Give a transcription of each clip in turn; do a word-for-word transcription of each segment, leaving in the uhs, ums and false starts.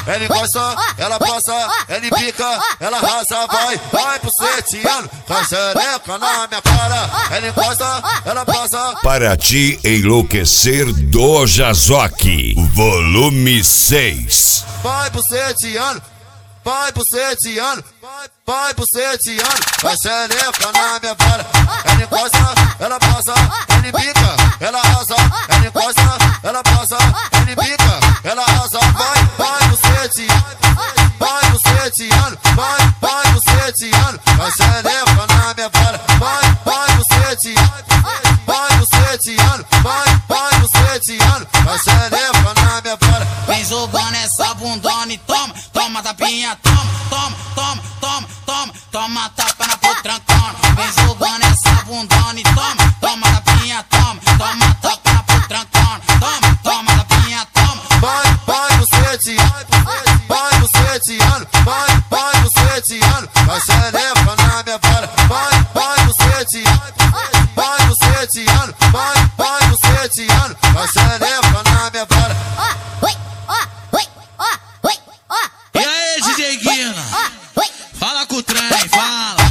ela encosta, ela passa, ela pica, ela arrasa, vai, vai pro setiano, com a xereca na minha cara, ela encosta, ela passa. Para te enlouquecer do Jazoque, volume seis. Vai pro setiano, vai pro setiano, vai, vai pro setiano, com a xereca na minha cara, ela encosta, ela passa, ela pica, ela arrasa, ela encosta, ela passa, ela pica, ela arrasa, vai, vai pro setiano, vai pro setiano, vai, vai pro setiano, com a xereca na minha cara, vai, vai pro setiano, vai pro setiano, vai, vai pro setiano, com a xereca na minha cara. Vem jogando essa bundona e toma, toma tapinha, toma, toma, toma, toma, toma, toma tapa na putrancona. Vem jogando essa bundona e toma, toma tapinha, toma, toma tapa na putrancona. Toma, toma tapinha, toma. Vai, vai pro setiano, vai pro setiano, vai, vai pro setiano, com a xereca na minha cara, vai, vai pro setiano, vai pro setiano, vai, vai pro setiano, com a xereca na minha cara. E aí, D J Guina? Fala com o trem, fala.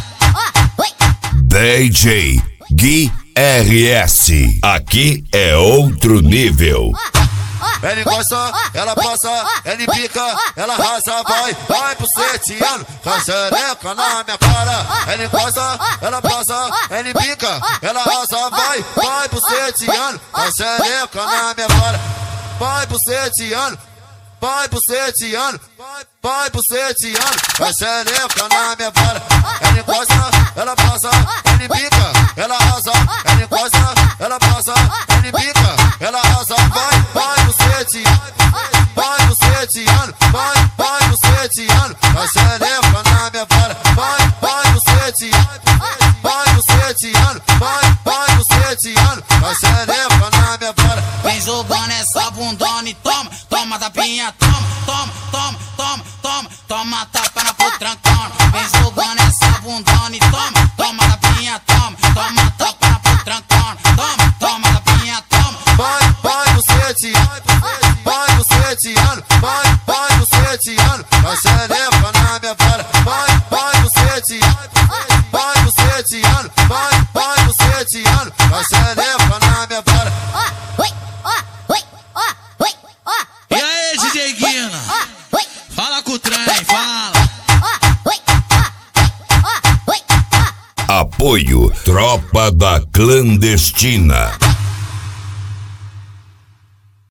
D J Gui R S. Aqui é outro nível. Ela encosta, ela passa, ela pica, ela arrasa, vai, vai pro setiano, com a xereca na minha cara, ela encosta, ela passa, ela pica, ela arrasa, vai, vai pro setiano, com a xereca na minha cara, vai pro setiano, vai pro setiano, vai, vai pro setiano, com a xereca na minha cara, ela encosta, ela passa, ela pica, ela arrasa, ela encosta, ela passa, ela pica, ela arrasa, vai, vai pro setiano, vai pro setiano, vai, vai pro setiano, com a xereca na minha cara, vai, vai pro setiano, vai pro setiano, vai, vai pro setiano, com a xereca na minha cara. Vem jogando essa bundona e toma, toma tapinha, toma, toma, toma, toma, toma, toma tapa na putrancona. Vem jogando essa bundona e toma, toma tapinha, toma, toma tapa na putrancona. Toma, toma tapinha, toma. Vai, vai pro setiano, vai pro setiano, vai, vai pro setiano, com a xereca na minha cara, vai, vai pro setiano, vai pro setiano, vai, vai pro setiano, com a xereca na minha cara. E aí, D J Guina? Fala com o trem, fala. Apoio Tropa da Clandestina.